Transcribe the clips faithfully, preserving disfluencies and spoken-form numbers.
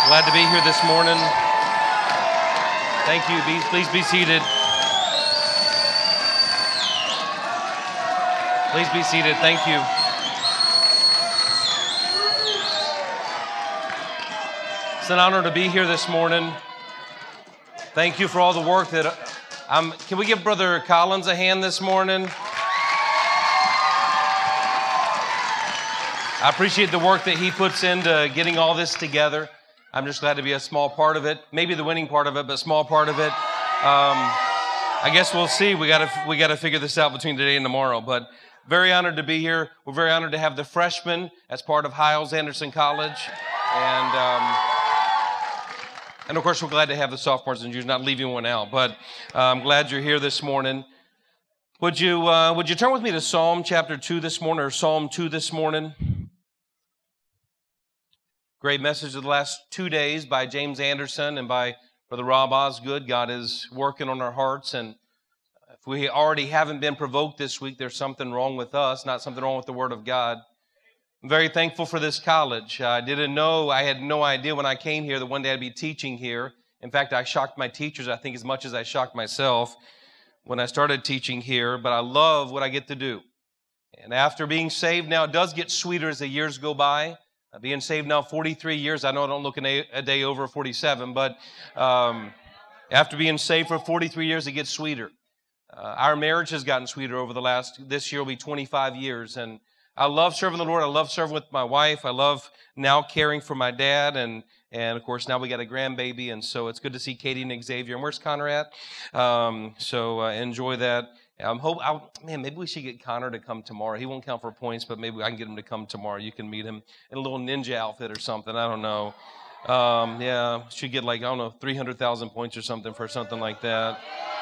Glad to be here this morning. Thank you. Be, please be seated. Please be seated. Thank you. It's an honor to be here this morning. Thank you for all the work that I'm. Can we give Brother Collins a hand this morning? I appreciate the work that he puts into getting all this together. I'm just glad to be a small part of it. Maybe the winning part of it, but a small part of it. Um, I guess we'll see. We got to we got to figure this out between today and tomorrow. But very honored to be here. We're very honored to have the freshmen as part of Hyles-Anderson College, and um, and of course we're glad to have the sophomores and juniors. Not leaving one out, but uh, I'm glad you're here this morning. Would you uh, would you turn with me to Psalm chapter two this morning, or Psalm two this morning? Great message of the last two days by James Anderson and by Brother Rob Osgood. God is working on our hearts, and if we already haven't been provoked this week, there's something wrong with us, not something wrong with the Word of God. I'm very thankful for this college. I didn't know, I had no idea when I came here that one day I'd be teaching here. In fact, I shocked my teachers, I think, as much as I shocked myself when I started teaching here, but I love what I get to do. And after being saved now, it does get sweeter as the years go by. Being saved now forty-three years, I know I don't look a day over forty-seven, but um, after being saved for forty-three years, it gets sweeter. Uh, our marriage has gotten sweeter over the last, this year will be twenty-five years, and I love serving the Lord. I love serving with my wife. I love now caring for my dad, and and of course now we got a grandbaby, and so it's good to see Katie and Xavier. And where's Connor at? Um, so uh, enjoy that. I'm hope, I, man, maybe we should get Connor to come tomorrow. He won't count for points, but maybe I can get him to come tomorrow. You can meet him in a little ninja outfit or something. I don't know. Um, yeah, should get like, I don't know, three hundred thousand points or something for something like that.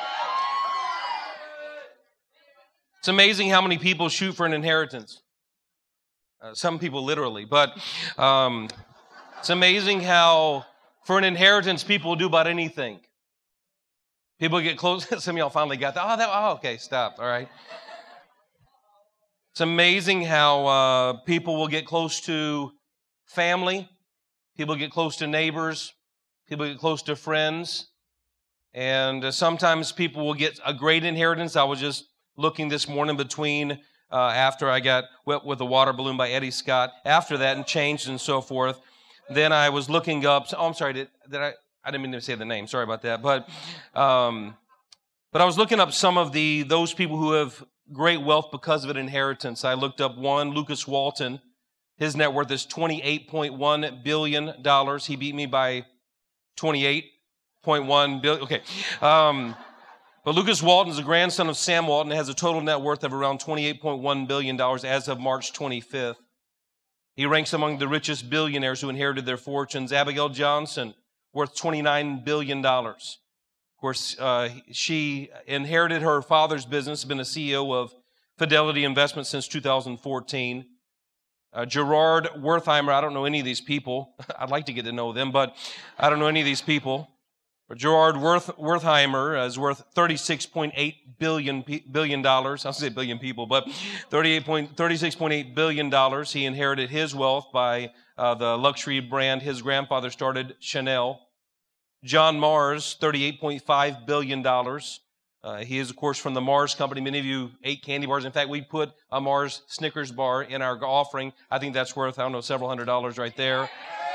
It's amazing how many people shoot for an inheritance. Uh, some people literally, but um, it's amazing how for an inheritance people will do about anything. People get close. Some of y'all finally got that. Oh, that, oh, okay, stop. All right. It's amazing how uh, people will get close to family. People get close to neighbors. People get close to friends. And uh, sometimes people will get a great inheritance. I was just looking this morning between uh, after I got Wet with a Water Balloon by Eddie Scott. After that and Changed and so forth. Then I was looking up. Oh, I'm sorry. Did, did I? I didn't mean to say the name. Sorry about that. But um, but I was looking up some of the those people who have great wealth because of an inheritance. I looked up one, Lucas Walton. His net worth is twenty-eight point one billion dollars. He beat me by twenty-eight point one billion dollars. Okay. Um, but Lucas Walton is a grandson of Sam Walton and has a total net worth of around twenty-eight point one billion dollars as of March twenty-fifth. He ranks among the richest billionaires who inherited their fortunes. Abigail Johnson, worth twenty-nine billion dollars. Of course, uh, she inherited her father's business, been a C E O of Fidelity Investments since two thousand fourteen. Uh, Gerard Wertheimer, I don't know any of these people. I'd like to get to know them, but I don't know any of these people. But Gerard Werth, Wertheimer is worth thirty-six point eight billion dollars. I'll say billion people, but thirty-six point eight billion dollars. He inherited his wealth by uh, the luxury brand his grandfather started, Chanel. John Mars, thirty-eight point five billion dollars. Uh, he is, of course, from the Mars Company. Many of you ate candy bars. In fact, we put a Mars Snickers bar in our offering. I think that's worth, I don't know, several hundred dollars right there.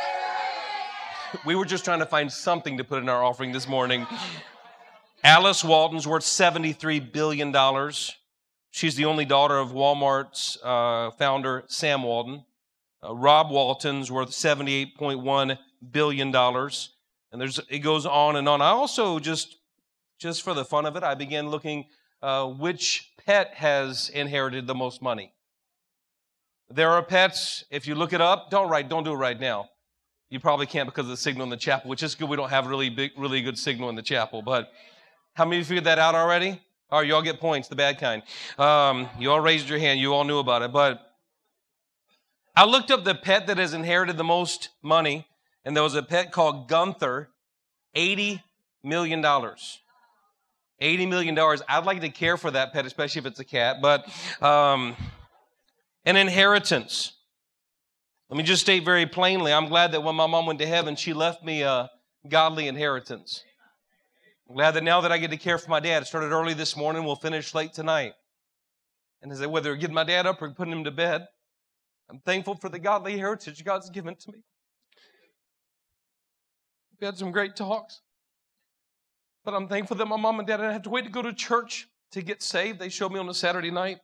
We were just trying to find something to put in our offering this morning. Alice Walton's worth seventy-three billion dollars. She's the only daughter of Walmart's uh, founder, Sam Walton. Uh, Rob Walton's worth seventy-eight point one billion dollars. And there's it goes on and on. I also, just, just for the fun of it, I began looking uh, which pet has inherited the most money. There are pets, if you look it up, don't write, don't do it right now. You probably can't because of the signal in the chapel, which is good. We don't have really big, really good signal in the chapel. But how many of you figured that out already? All right, you all get points, the bad kind. Um, you all raised your hand. You all knew about it. But I looked up the pet that has inherited the most money, and there was a pet called Gunther, eighty million dollars. eighty million dollars. I'd like to care for that pet, especially if it's a cat. But um, an inheritance. Let me just state very plainly, I'm glad that when my mom went to heaven, she left me a godly inheritance. I'm glad that now that I get to care for my dad, it started early this morning, we'll finish late tonight. And as I whether getting my dad up or putting him to bed, I'm thankful for the godly heritage God's given to me. We had some great talks. But I'm thankful that my mom and dad didn't have to wait to go to church to get saved. They showed me on a Saturday night.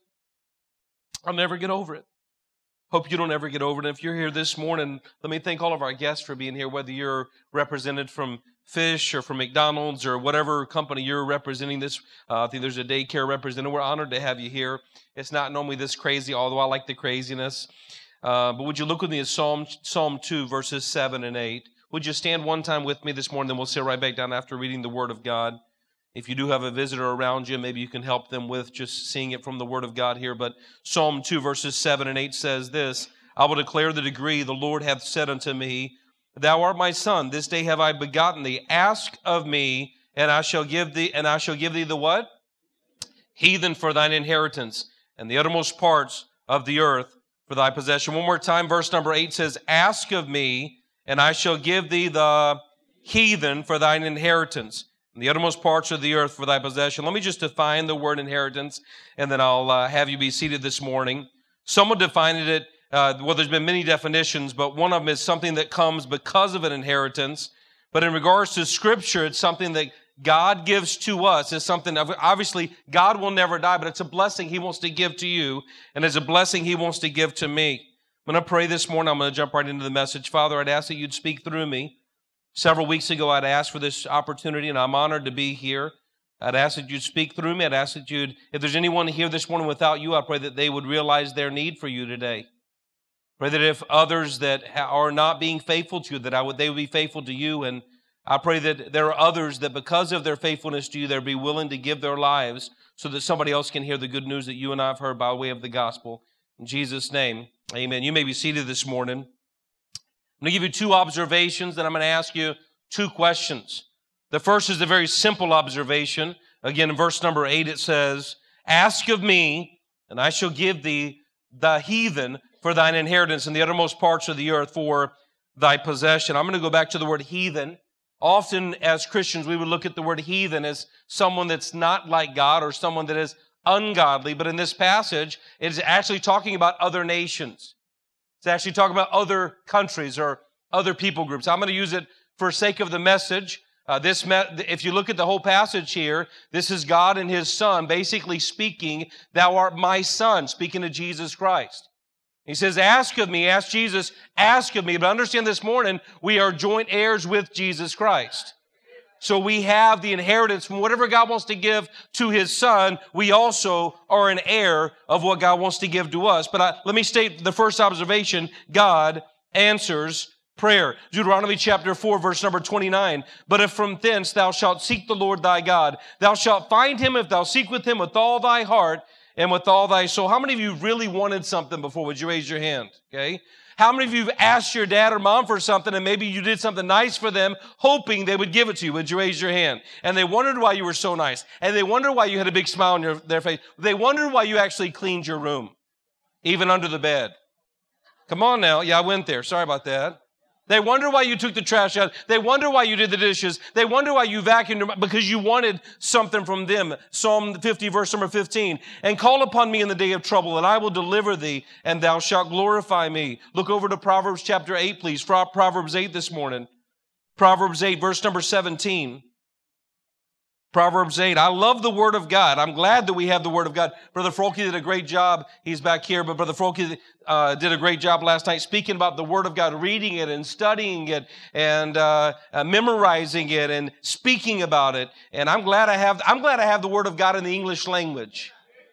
I'll never get over it. Hope you don't ever get over it. And if you're here this morning, let me thank all of our guests for being here, whether you're represented from Fish or from McDonald's or whatever company you're representing this. Uh, I think there's a daycare representative. We're honored to have you here. It's not normally this crazy, although I like the craziness. Uh, but would you look with me at Psalm, Psalm two, verses seven and eight. Would you stand one time with me this morning, then we'll sit right back down after reading the Word of God. If you do have a visitor around you, maybe you can help them with just seeing it from the Word of God here. But Psalm two, verses seven and eight says this, I will declare the decree, the Lord hath said unto me, Thou art my son, this day have I begotten thee. Ask of me, and I shall give thee, and I shall give thee the what? Heathen for thine inheritance, and the uttermost parts of the earth for thy possession. One more time, verse number eight says, Ask of me, and I shall give thee the heathen for thine inheritance, and the uttermost parts of the earth for thy possession. Let me just define the word inheritance, and then I'll uh, have you be seated this morning. Someone defined it, uh, well, there's been many definitions, but one of them is something that comes because of an inheritance. But in regards to Scripture, it's something that God gives to us. It's something, obviously, God will never die, but it's a blessing He wants to give to you, and it's a blessing He wants to give to me. I'm going to pray this morning. I'm going to jump right into the message. Father, I'd ask that you'd speak through me. Several weeks ago, I'd asked for this opportunity, and I'm honored to be here. I'd ask that you'd speak through me. I'd ask that you'd, if there's anyone here this morning without you, I pray that they would realize their need for you today. Pray that if others that are not being faithful to you, that I would, they would be faithful to you. And I pray that there are others that because of their faithfulness to you, they'll be willing to give their lives so that somebody else can hear the good news that you and I have heard by way of the gospel. In Jesus' name, amen. You may be seated this morning. I'm going to give you two observations, then I'm going to ask you two questions. The first is a very simple observation. Again, in verse number eight, it says, Ask of me, and I shall give thee the heathen for thine inheritance, and the uttermost parts of the earth for thy possession. I'm going to go back to the word heathen. Often, as Christians, we would look at the word heathen as someone that's not like God or someone that is ungodly. But in this passage, it is actually talking about other nations. It's actually talking about other countries or other people groups. I'm going to use it for sake of the message. Uh, this, me- if you look at the whole passage here, this is God and His Son basically speaking, Thou art my Son, speaking to Jesus Christ. He says, ask of me, ask Jesus, ask of me. But understand this morning, we are joint heirs with Jesus Christ. So we have the inheritance from whatever God wants to give to His Son. We also are an heir of what God wants to give to us. But I, let me state the first observation. God answers prayer. Deuteronomy chapter four, verse number twenty-nine. But if from thence thou shalt seek the Lord thy God, thou shalt find Him if thou seek with Him with all thy heart and with all thy soul. How many of you really wanted something before? Would you raise your hand? Okay. How many of you have asked your dad or mom for something and maybe you did something nice for them, hoping they would give it to you? Would you raise your hand? And they wondered why you were so nice. And they wondered why you had a big smile on your, their face. They wondered why you actually cleaned your room, even under the bed. Come on now. Yeah, I went there. Sorry about that. They wonder why you took the trash out. They wonder why you did the dishes. They wonder why you vacuumed, because you wanted something from them. Psalm fifty, verse number fifteen. And call upon me in the day of trouble, and I will deliver thee, and thou shalt glorify me. Look over to Proverbs chapter eight, please. Proverbs eight this morning. Proverbs eight, verse number seventeen. Proverbs eight. I love the Word of God. I'm glad that we have the Word of God. Brother Frolke did a great job. He's back here, but Brother Frolke uh, did a great job last night speaking about the Word of God, reading it and studying it and uh, uh, memorizing it and speaking about it. And I'm glad I have. I'm glad I have the Word of God in the English language.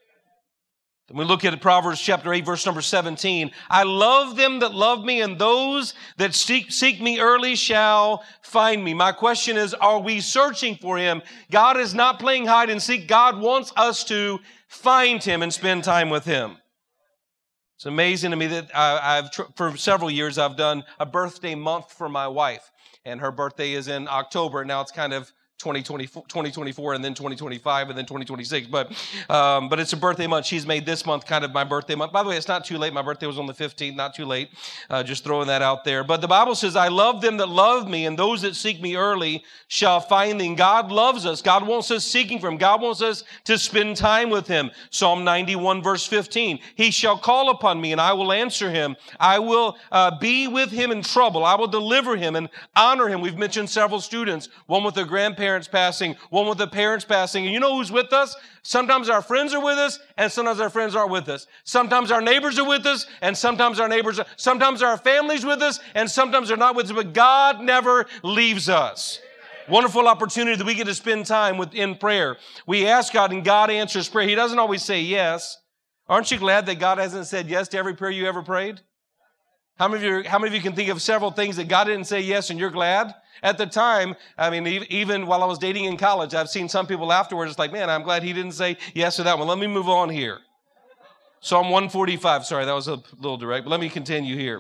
And we look at Proverbs chapter eight, verse number seventeen. I love them that love me, and those that seek, seek me early shall find me. My question is, are we searching for Him? God is not playing hide and seek. God wants us to find Him and spend time with Him. It's amazing to me that I, I've, for several years, I've done a birthday month for my wife. And her birthday is in October. Now it's kind of twenty twenty-four and then twenty twenty-five and then twenty twenty-six. But um, but it's a birthday month. She's made this month kind of my birthday month. By the way, it's not too late. My birthday was on the fifteenth, not too late. Uh, just throwing that out there. But the Bible says, I love them that love me, and those that seek me early shall find me. God loves us. God wants us seeking for him. God wants us to spend time with him. Psalm ninety-one verse fifteen, he shall call upon me and I will answer him. I will uh, be with him in trouble. I will deliver him and honor him. We've mentioned several students, one with their grandparents passing, one with the parents passing. And you know who's with us? Sometimes our friends are with us, and sometimes our friends aren't with us. Sometimes our neighbors are with us, and sometimes our neighbors are, sometimes our family's with us, and sometimes they're not with us, but God never leaves us. Wonderful opportunity that we get to spend time with in prayer. We ask God, and God answers prayer. He doesn't always say yes. Aren't you glad that God hasn't said yes to every prayer you ever prayed? How many of you, how many of you can think of several things that God didn't say yes and you're glad? At the time, I mean, even while I was dating in college, I've seen some people afterwards, it's like, man, I'm glad he didn't say yes to that one. Let me move on here. Psalm one forty-five, sorry, that was a little direct, but let me continue here.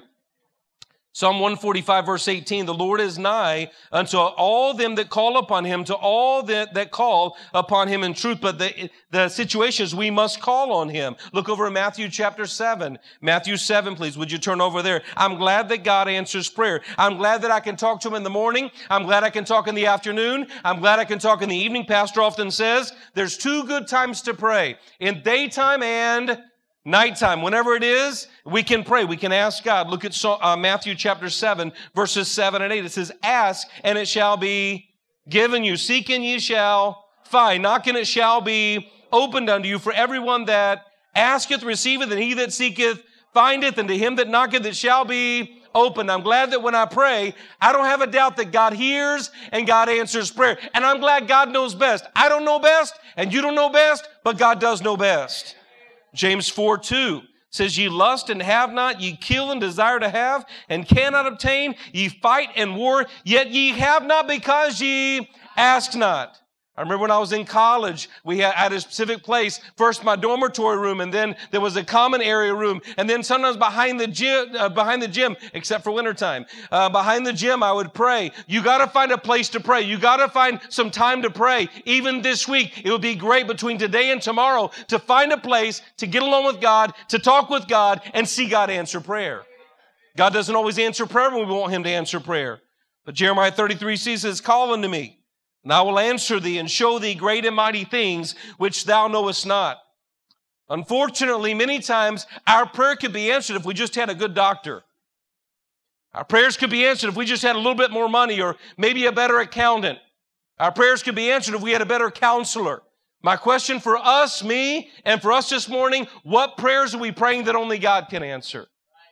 Psalm one forty-five, verse eighteen, the Lord is nigh unto all them that call upon him, to all that, that call upon him in truth. But the, the situation is we must call on him. Look over in Matthew chapter seven. Matthew seven, please. Would you turn over there? I'm glad that God answers prayer. I'm glad that I can talk to him in the morning. I'm glad I can talk in the afternoon. I'm glad I can talk in the evening. Pastor often says there's two good times to pray, in daytime and nighttime. Whenever it is, we can pray. We can ask God. Look at uh, Matthew chapter seven, verses seven and eight. It says, ask, and it shall be given you. Seek, and ye shall find. Knock, and it shall be opened unto you. For everyone that asketh receiveth, and he that seeketh findeth, and to him that knocketh it shall be opened. I'm glad that when I pray, I don't have a doubt that God hears and God answers prayer. And I'm glad God knows best. I don't know best, and you don't know best, but God does know best. James four two says, ye lust and have not, ye kill and desire to have, and cannot obtain, ye fight and war, yet ye have not because ye ask not. I remember when I was in college, we had at a specific place, first my dormitory room, and then there was a common area room, and then sometimes behind the gym, uh, behind the gym, except for wintertime, uh, behind the gym, I would pray. You got to find a place to pray. You got to find some time to pray. Even this week, it would be great between today and tomorrow to find a place to get along with God, to talk with God, and see God answer prayer. God doesn't always answer prayer when we want him to answer prayer. But Jeremiah thirty-three says, call unto me, and I will answer thee and show thee great and mighty things which thou knowest not. Unfortunately, many times our prayer could be answered if we just had a good doctor. Our prayers could be answered if we just had a little bit more money or maybe a better accountant. Our prayers could be answered if we had a better counselor. My question for us, me, and for us this morning, what prayers are we praying that only God can answer?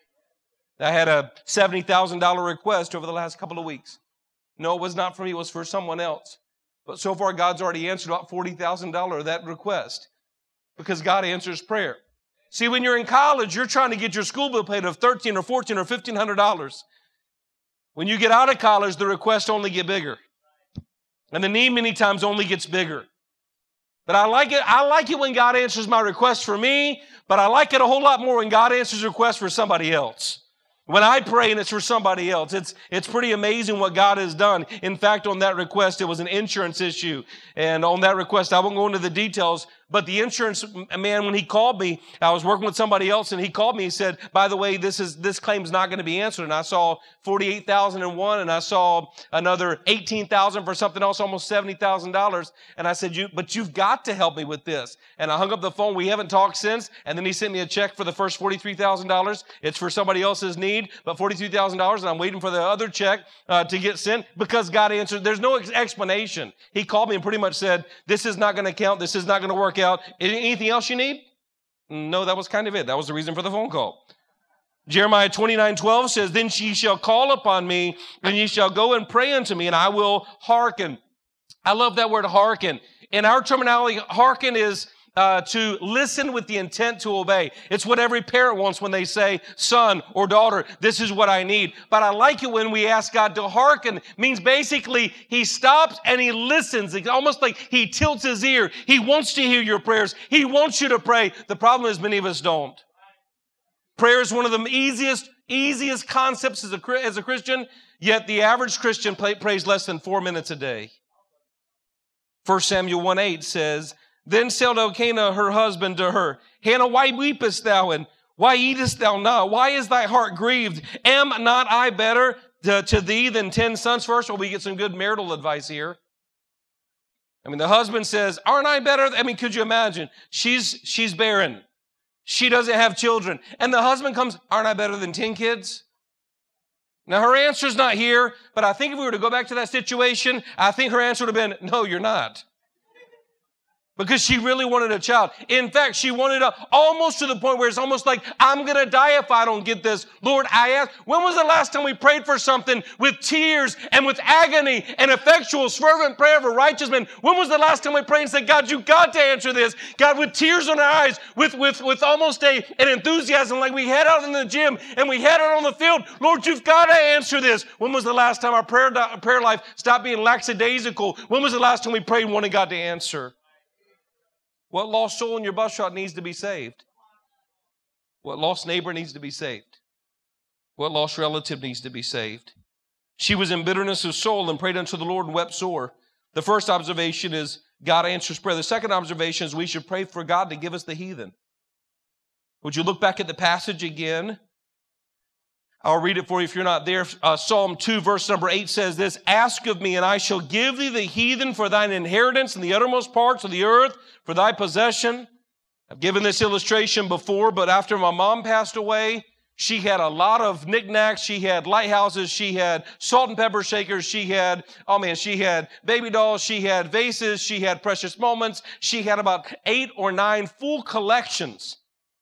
I had a seventy thousand dollars request over the last couple of weeks. No, it was not for me. It was for someone else. But so far, God's already answered about forty thousand dollars of that request because God answers prayer. See, when you're in college, you're trying to get your school bill paid of thirteen or fourteen or fifteen hundred dollars. When you get out of college, the requests only get bigger. And the need many times only gets bigger. But I like it. I like it when God answers my request for me, but I like it a whole lot more when God answers requests for somebody else. When I pray and it's for somebody else, it's, it's pretty amazing what God has done. In fact, on that request, it was an insurance issue. And on that request, I won't go into the details, but the insurance man, when he called me, I was working with somebody else and he called me, he said, by the way, this is, this claim's not going to be answered. And I saw forty-eight thousand one and I saw another eighteen thousand for something else, almost seventy thousand dollars. And I said, you, but you've got to help me with this. And I hung up the phone. We haven't talked since. And then he sent me a check for the first forty-three thousand dollars. It's for somebody else's need, but forty-three thousand dollars. And I'm waiting for the other check uh, to get sent because God answered. There's no ex- explanation. He called me and pretty much said, this is not going to count. This is not going to work out. Anything else you need? No, that was kind of it. That was the reason for the phone call. Jeremiah twenty-nine twelve says, then ye shall call upon me, and ye shall go and pray unto me, and I will hearken. I love that word hearken. In our terminology, hearken is uh, to listen with the intent to obey. It's what every parent wants when they say, son or daughter, this is what I need. But I like it when we ask God to hearken. Means basically he stops and he listens. It's almost like he tilts his ear. He wants to hear your prayers. He wants you to pray. The problem is many of us don't. Prayer is one of the easiest, easiest concepts as a, as a Christian, yet the average Christian pray, prays less than four minutes a day. First Samuel one eight says, Then said Elkanah her husband to her, Hannah, why weepest thou, and why eatest thou not? Why is thy heart grieved? Am not I better to, to thee than ten sons? First of all, we get some good marital advice here. I mean, the husband says, aren't I better? I mean, could you imagine? She's, she's barren. She doesn't have children. And the husband comes, aren't I better than ten kids? Now, her answer's not here, but I think if we were to go back to that situation, I think her answer would have been, no, you're not. Because she really wanted a child. In fact, she wanted a, almost to the point where it's almost like, I'm going to die if I don't get this. Lord, I ask, when was the last time we prayed for something with tears and with agony and effectual, fervent prayer of a righteous man? When was the last time we prayed and said, God, you got to answer this? God, with tears in our eyes, with, with, with almost a, an enthusiasm like we had out in the gym and we had out on the field. Lord, you've got to answer this. When was the last time our prayer, prayer life stopped being lackadaisical? When was the last time we prayed and wanted God to answer? What lost soul in your bus shot needs to be saved? What lost neighbor needs to be saved? What lost relative needs to be saved? She was in bitterness of soul and prayed unto the Lord and wept sore. The first observation is God answers prayer. The second observation is we should pray for God to give us the heathen. Would you look back at the passage again? I'll read it for you if you're not there. Uh, Psalm two, verse number eight says this, Ask of me, and I shall give thee the heathen for thine inheritance in the uttermost parts of the earth, for thy possession. I've given this illustration before, but after my mom passed away, she had a lot of knickknacks. She had lighthouses. She had salt and pepper shakers. She had, oh man, she had baby dolls. She had vases. She had precious moments. She had about eight or nine full collections.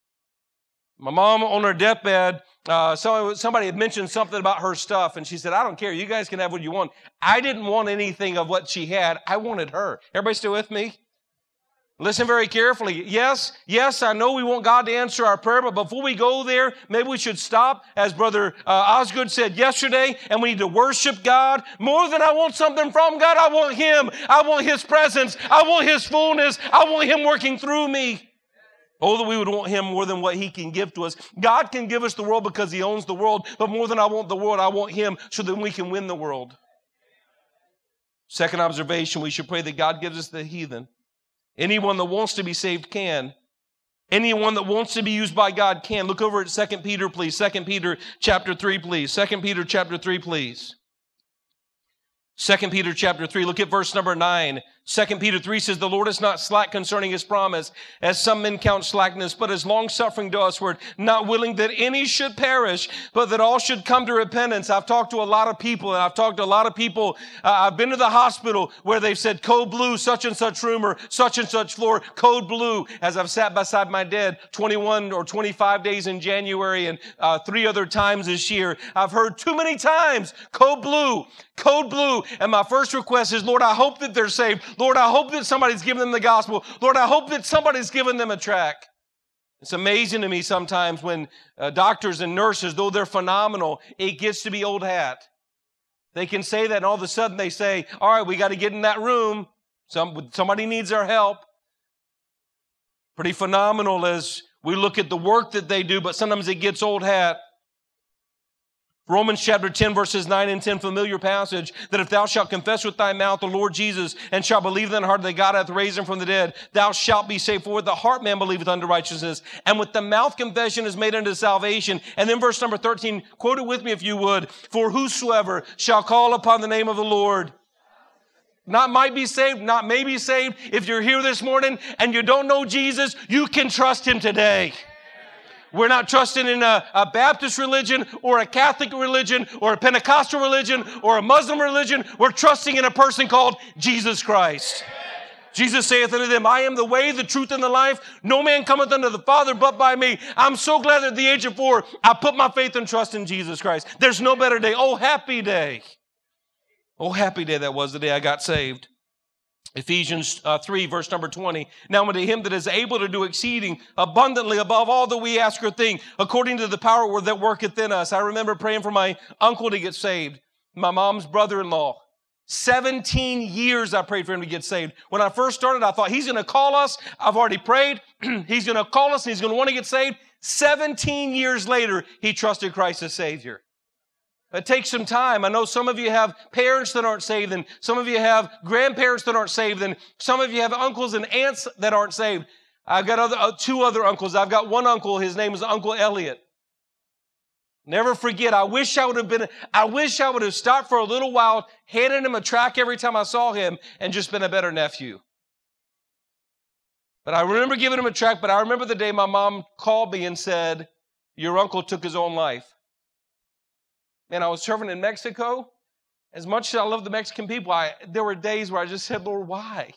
My mom on her deathbed, uh, somebody had mentioned something about her stuff, and she said, I don't care. You guys can have what you want. I didn't want anything of what she had. I wanted her. Everybody still with me? Listen very carefully. Yes, yes, I know we want God to answer our prayer, but before we go there, maybe we should stop, as Brother uh, Osgood said yesterday, and we need to worship God. More than I want something from God, I want Him. I want His presence. I want His fullness. I want Him working through me. Oh, that we would want Him more than what He can give to us. God can give us the world because He owns the world, but more than I want the world, I want Him so that we can win the world. Second observation, we should pray that God gives us the heathen. Anyone that wants to be saved can. Anyone that wants to be used by God can. Look over at Second Peter, please. Second Peter chapter three, please. Second Peter chapter three, please. Second Peter chapter three, look at verse number nine. Second Peter three says, The Lord is not slack concerning His promise, as some men count slackness, but is long-suffering to usward, not willing that any should perish, but that all should come to repentance. I've talked to a lot of people, and I've talked to a lot of people. Uh, I've been to the hospital where they've said, code blue, such and such rumor, such and such floor, code blue, as I've sat beside my dad twenty-one or twenty-five days in January and uh, three other times this year. I've heard too many times, code blue, code blue. And my first request is, Lord, I hope that they're saved. Lord, I hope that somebody's given them the gospel. Lord, I hope that somebody's given them a tract. It's amazing to me sometimes when uh, doctors and nurses, though they're phenomenal, it gets to be old hat. They can say that, and all of a sudden they say, all right, we got to get in that room. Some, somebody needs our help. Pretty phenomenal as we look at the work that they do, but sometimes it gets old hat. Romans chapter ten, verses nine and ten, familiar passage, that if thou shalt confess with thy mouth the Lord Jesus, and shalt believe in thine heart that God hath raised him from the dead, thou shalt be saved. For with the heart man believeth unto righteousness, and with the mouth confession is made unto salvation. And then verse number thirteen, quote it with me if you would. For whosoever shall call upon the name of the Lord, not might be saved, not may be saved. If you're here this morning and you don't know Jesus, you can trust Him today. We're not trusting in a, a Baptist religion or a Catholic religion or a Pentecostal religion or a Muslim religion. We're trusting in a person called Jesus Christ. Jesus saith unto them, I am the way, the truth, and the life. No man cometh unto the Father but by me. I'm so glad that at the age of four, I put my faith and trust in Jesus Christ. There's no better day. Oh, happy day. Oh, happy day that was the day I got saved. Ephesians uh, three, verse number twenty. Now unto Him that is able to do exceeding abundantly above all that we ask or think, according to the power that worketh in us. I remember praying for my uncle to get saved, my mom's brother-in-law. seventeen years I prayed for him to get saved. When I first started, I thought, he's going to call us. I've already prayed. He's going to call us and he's going to want to get saved. seventeen years later, he trusted Christ as Savior. It takes some time. I know some of you have parents that aren't saved, and some of you have grandparents that aren't saved, and some of you have uncles and aunts that aren't saved. I've got other, uh, two other uncles. I've got one uncle. His name is Uncle Elliot. Never forget, I wish I would have been, I wish I would have stopped for a little while, handed him a tract every time I saw him, and just been a better nephew. But I remember giving him a tract, but I remember the day my mom called me and said, your uncle took his own life. Man, I was serving in Mexico. As much as I love the Mexican people, I, there were days where I just said, Lord, why?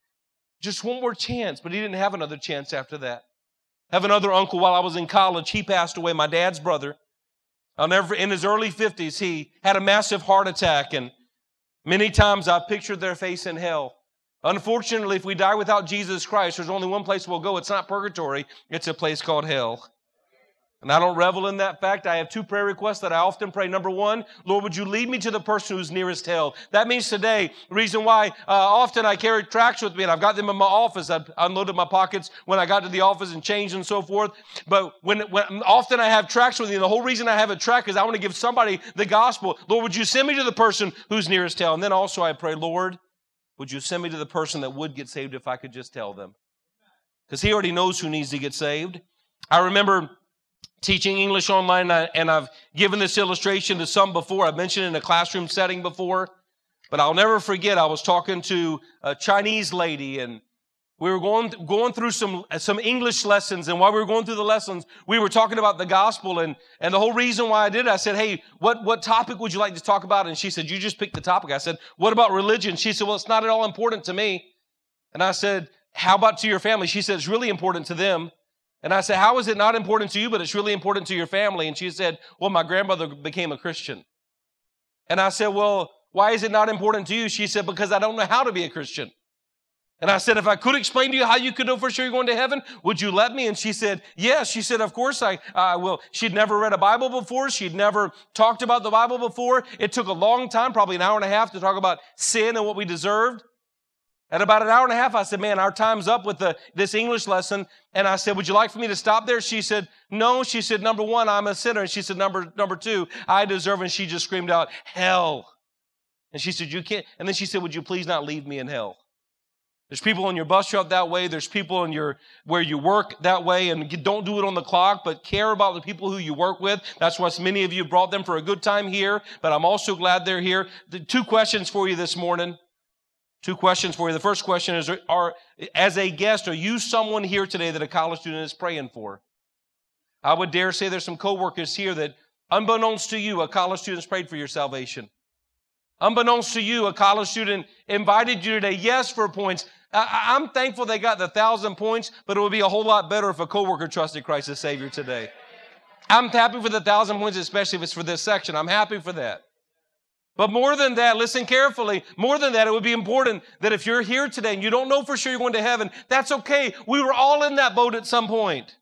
Just one more chance. But he didn't have another chance after that. I have another uncle while I was in college. He passed away, my dad's brother. I'll never, in his early fifties, he had a massive heart attack. And many times I've pictured their face in hell. Unfortunately, if we die without Jesus Christ, there's only one place we'll go. It's not purgatory. It's a place called hell. And I don't revel in that fact. I have two prayer requests that I often pray. Number one, Lord, would you lead me to the person who's nearest hell? That means today, the reason why uh, often I carry tracts with me, and I've got them in my office. I've unloaded my pockets when I got to the office and changed and so forth. But when, when often I have tracts with me, and the whole reason I have a tract is I want to give somebody the gospel. Lord, would you send me to the person who's nearest hell? And then also I pray, Lord, would you send me to the person that would get saved if I could just tell them? Because he already knows who needs to get saved. I remember teaching English online, and I've given this illustration to some before. I've mentioned it in a classroom setting before, but I'll never forget, I was talking to a Chinese lady, and we were going, going through some, some English lessons, and while we were going through the lessons, we were talking about the gospel, and, and the whole reason why I did it, I said, hey, what, what topic would you like to talk about? And she said, you just picked the topic. I said, what about religion? She said, well, it's not at all important to me. And I said, how about to your family? She said, it's really important to them. And I said, how is it not important to you, but it's really important to your family? And she said, well, my grandmother became a Christian. And I said, well, why is it not important to you? She said, because I don't know how to be a Christian. And I said, if I could explain to you how you could know for sure you're going to heaven, would you let me? And she said, yes. She said, of course I, I will. She'd never read a Bible before. She'd never talked about the Bible before. It took a long time, probably an hour and a half, to talk about sin and what we deserved. At about an hour and a half, I said, man, our time's up with the, this English lesson. And I said, would you like for me to stop there? She said, no. She said, number one, I'm a sinner. And she said, number, number two, I deserve. And she just screamed out, hell. And she said, you can't. And then she said, would you please not leave me in hell? There's people on your bus route that way. There's people in your, where you work that way. And don't do it on the clock, but care about the people who you work with. That's why many of you brought them for a good time here. But I'm also glad they're here. The two questions for you this morning. Two questions for you. The first question is, are, as a guest, are you someone here today that a college student is praying for? I would dare say there's some coworkers here that, unbeknownst to you, a college student's prayed for your salvation. Unbeknownst to you, a college student invited you today, yes, for points. I, I'm thankful they got the thousand points, but it would be a whole lot better if a coworker trusted Christ as Savior today. I'm happy for the thousand points, especially if it's for this section. I'm happy for that. But more than that, listen carefully, more than that, it would be important that if you're here today and you don't know for sure you're going to heaven, that's okay. We were all in that boat at some point.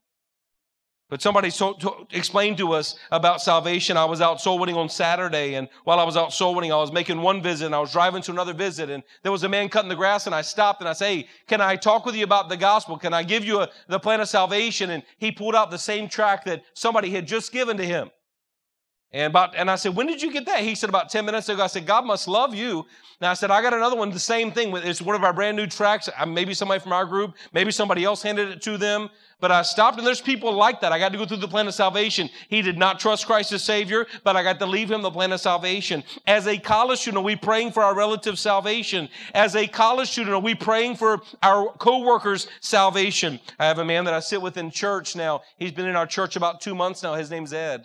But somebody so, to, explained to us about salvation. I was out soul winning on Saturday, and while I was out soul winning, I was making one visit, and I was driving to another visit, and there was a man cutting the grass, and I stopped, and I said, hey, can I talk with you about the gospel? Can I give you a, the plan of salvation? And he pulled out the same tract that somebody had just given to him. And about, and I said, when did you get that? He said, about ten minutes ago. I said, God must love you. Now I said, I got another one, the same thing. It's one of our brand new tracts. Maybe somebody from our group, maybe somebody else handed it to them. But I stopped, and there's people like that. I got to go through the plan of salvation. He did not trust Christ as Savior, but I got to leave him the plan of salvation. As a college student, are we praying for our relative's salvation? As a college student, are we praying for our co-workers' salvation? I have a man that I sit with in church now. He's been in our church about two months now. His name's Ed.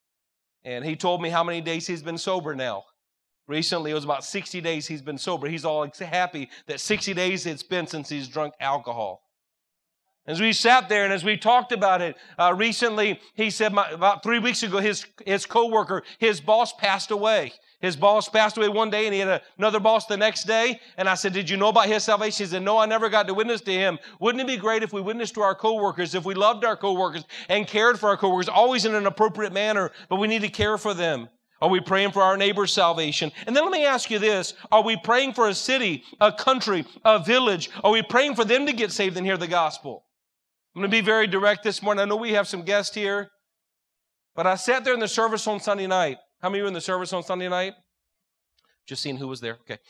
And he told me how many days he's been sober now. Recently, it was about sixty days he's been sober. He's all happy that sixty days it's been since he's drunk alcohol. As we sat there and as we talked about it, uh, recently, he said my, about three weeks ago, his, his coworker, his boss passed away. His boss passed away one day, and he had a, another boss the next day. And I said, did you know about his salvation? He said, no, I never got to witness to him. Wouldn't it be great if we witnessed to our coworkers, if we loved our coworkers and cared for our coworkers, always in an appropriate manner, but we need to care for them. Are we praying for our neighbor's salvation? And then let me ask you this. Are we praying for a city, a country, a village? Are we praying for them to get saved and hear the gospel? I'm going to be very direct this morning. I know we have some guests here, but I sat there in the service on Sunday night. How many were in the service on Sunday night? Just seeing who was there. Okay.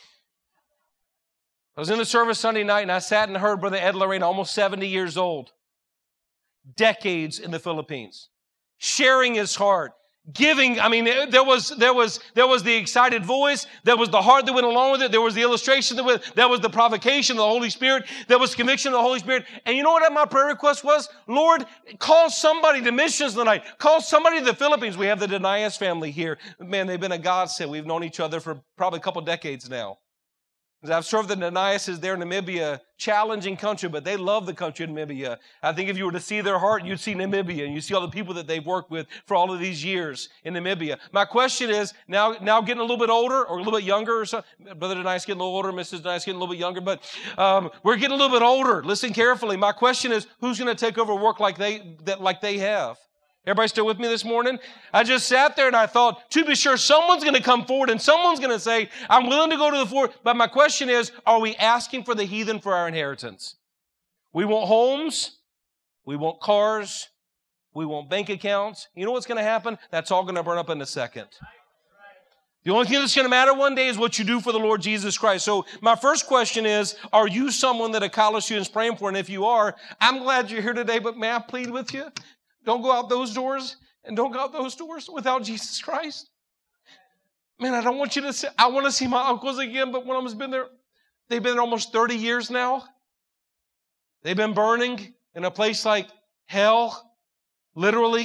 I was in the service Sunday night, and I sat and heard Brother Ed Lorraine, almost seventy years old, decades in the Philippines, sharing his heart, giving. I mean, there was there was there was the excited voice, there was the heart that went along with it, there was the illustration that went, there was the provocation of the Holy Spirit, there was conviction of the Holy Spirit. And you know what my prayer request was? Lord, call somebody to missions tonight. Call somebody to the Philippines. We have the Denias family here. Man, they've been a godsend. We've known each other for probably a couple decades now. I've served the Denias there in Namibia, challenging country, but they love the country of Namibia. I think if you were to see their heart, you'd see Namibia, and you see all the people that they've worked with for all of these years in Namibia. My question is, now, now getting a little bit older or a little bit younger, or something. Brother Denias getting a little older, Missus Denias getting a little bit younger, but um, we're getting a little bit older. Listen carefully. My question is, who's going to take over work like they that like they have? Everybody still with me this morning? I just sat there and I thought, to be sure, someone's going to come forward and someone's going to say, I'm willing to go to the fore. But my question is, are we asking for the heathen for our inheritance? We want homes. We want cars. We want bank accounts. You know what's going to happen? That's all going to burn up in a second. The only thing that's going to matter one day is what you do for the Lord Jesus Christ. So my first question is, are you someone that a college student is praying for? And if you are, I'm glad you're here today, but may I plead with you? Don't go out those doors, and don't go out those doors without Jesus Christ. Man, I don't want you to see, I want to see my uncles again, but one of them's been there, they've been there almost thirty years now. They've been burning in a place like hell, literally,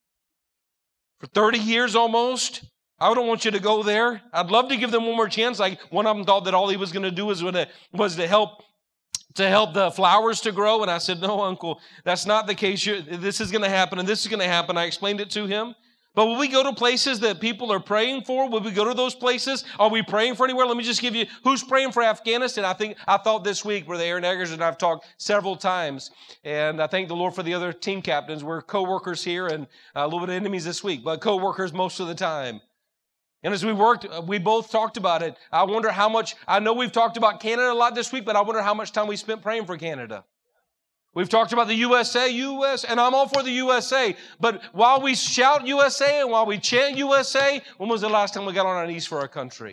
for thirty years almost. I don't want you to go there. I'd love to give them one more chance. Like one of them thought that all he was going to do was, was to help to help the flowers to grow. And I said, no, Uncle, that's not the case. You're, this is going to happen and this is going to happen. I explained it to him. But will we go to places that people are praying for? Will we go to those places? Are we praying for anywhere? Let me just give you, who's praying for Afghanistan? I think, I thought this week, Brother Aaron Eggers and I've talked several times. And I thank the Lord for the other team captains. We're co-workers here and a little bit of enemies this week, but co-workers most of the time. And as we worked, we both talked about it. I wonder how much, I know we've talked about Canada a lot this week, but I wonder how much time we spent praying for Canada. We've talked about the U S A, U S, and I'm all for the U S A. But while we shout U S A and while we chant U S A, when was the last time we got on our knees for our country?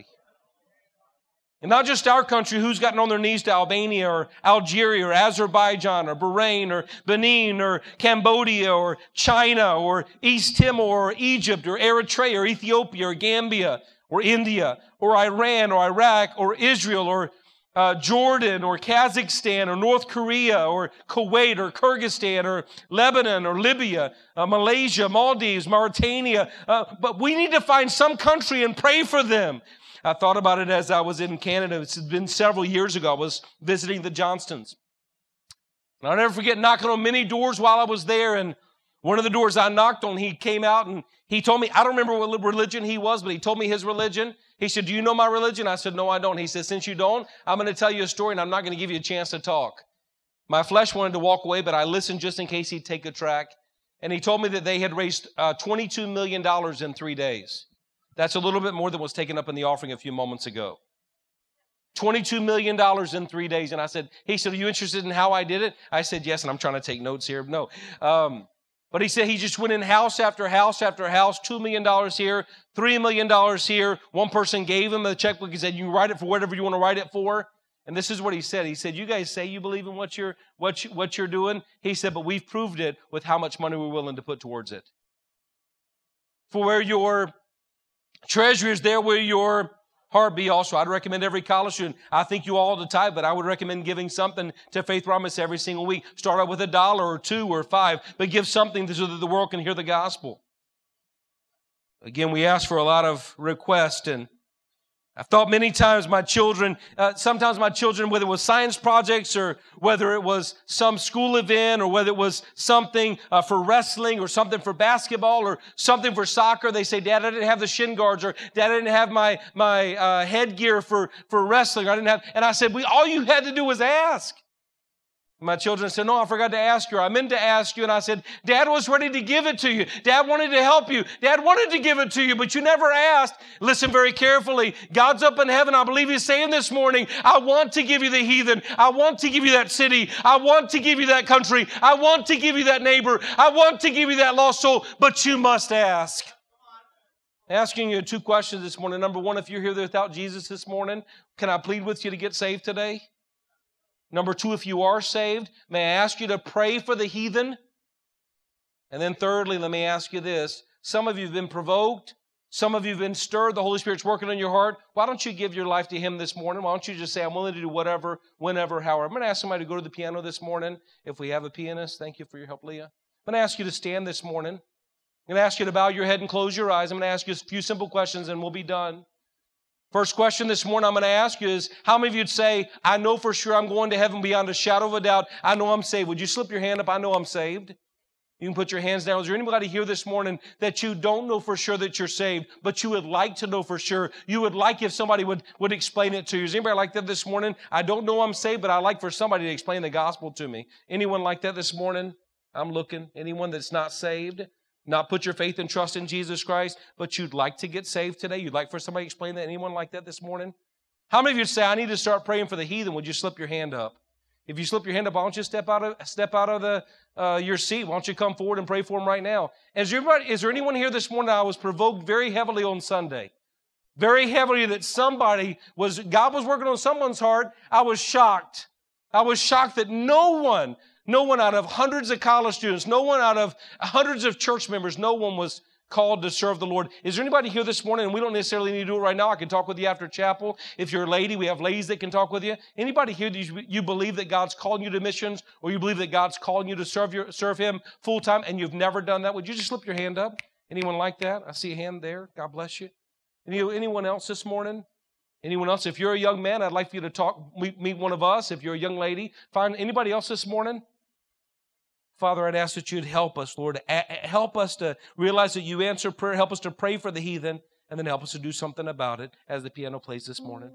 And not just our country, who's gotten on their knees to Albania or Algeria or Azerbaijan or Bahrain or Benin or Cambodia or China or East Timor or Egypt or Eritrea or Ethiopia or Gambia or India or Iran or Iraq or Israel or uh, Jordan or Kazakhstan or North Korea or Kuwait or Kyrgyzstan or Lebanon or Libya, uh, Malaysia, Maldives, Mauritania. Uh, but we need to find some country and pray for them. I thought about it as I was in Canada. It's been several years ago. I was visiting the Johnstons. And I'll never forget knocking on many doors while I was there. And one of the doors I knocked on, he came out and he told me, I don't remember what religion he was, but he told me his religion. He said, do you know my religion? I said, no, I don't. He said, since you don't, I'm going to tell you a story and I'm not going to give you a chance to talk. My flesh wanted to walk away, but I listened just in case he'd take a track. And he told me that they had raised uh, twenty-two million dollars in three days. That's a little bit more than was taken up in the offering a few moments ago. twenty-two million dollars in three days. And I said, he said, are you interested in how I did it? I said, yes, and I'm trying to take notes here. No. Um, but he said he just went in house after house after house, two million dollars here, three million dollars here. One person gave him a checkbook. He said, you write it for whatever you want to write it for. And this is what he said. He said, you guys say you believe in what you're, what, you, what you're doing. He said, but we've proved it with how much money we're willing to put towards it. For where your treasure is, there where your heart be also. I'd recommend every college student. I think you all the type, but I would recommend giving something to Faith Promise every single week. Start out with a dollar or two or five, but give something so that the world can hear the gospel. Again, we ask for a lot of requests, and I've thought many times my children, uh, sometimes my children, whether it was science projects or whether it was some school event or whether it was something uh, for wrestling or something for basketball or something for soccer, they say, Dad, I didn't have the shin guards, or Dad, I didn't have my, my uh, headgear for, for wrestling. I didn't have, and I said, we, all you had to do was ask. My children said, no, I forgot to ask you. I meant to ask you. And I said, Dad was ready to give it to you. Dad wanted to help you. Dad wanted to give it to you, but you never asked. Listen very carefully. God's up in heaven. I believe He's saying this morning, I want to give you the heathen. I want to give you that city. I want to give you that country. I want to give you that neighbor. I want to give you that lost soul, but you must ask. I'm asking you two questions this morning. Number one, if you're here without Jesus this morning, can I plead with you to get saved today? Number two, if you are saved, may I ask you to pray for the heathen? And then thirdly, let me ask you this. Some of you have been provoked. Some of you have been stirred. The Holy Spirit's working on your heart. Why don't you give your life to Him this morning? Why don't you just say, I'm willing to do whatever, whenever, however. I'm going to ask somebody to go to the piano this morning. If we have a pianist, thank you for your help, Leah. I'm going to ask you to stand this morning. I'm going to ask you to bow your head and close your eyes. I'm going to ask you a few simple questions and we'll be done. First question this morning I'm going to ask you is, how many of you would say, I know for sure I'm going to heaven beyond a shadow of a doubt. I know I'm saved. Would you slip your hand up? I know I'm saved. You can put your hands down. Is there anybody here this morning that you don't know for sure that you're saved, but you would like to know for sure? You would like if somebody would, would explain it to you. Is anybody like that this morning? I don't know I'm saved, but I'd like for somebody to explain the gospel to me. Anyone like that this morning? I'm looking. Anyone that's not saved? Not put your faith and trust in Jesus Christ, but you'd like to get saved today? You'd like for somebody to explain that? Anyone like that this morning? How many of you say, I need to start praying for the heathen? Would you slip your hand up? If you slip your hand up, why don't you step out of step out of the uh, your seat? Why don't you come forward and pray for them right now? Is there, everybody, is there anyone here this morning? I was provoked very heavily on Sunday, very heavily that somebody was God was working on someone's heart. I was shocked. I was shocked that no one, no one out of hundreds of college students, no one out of hundreds of church members, no one was called to serve the Lord. Is there anybody here this morning, and we don't necessarily need to do it right now. I can talk with you after chapel. If you're a lady, we have ladies that can talk with you. Anybody here that you, you believe that God's calling you to missions, or you believe that God's calling you to serve your, serve Him full time, and you've never done that? Would you just slip your hand up? Anyone like that? I see a hand there. God bless you. Any, anyone else this morning? Anyone else? If you're a young man, I'd like for you to talk, meet, meet one of us. If you're a young lady, find anybody else this morning? Father, I'd ask that you'd help us, Lord. Help us to realize that you answer prayer. Help us to pray for the heathen, and then help us to do something about it as the piano plays this morning.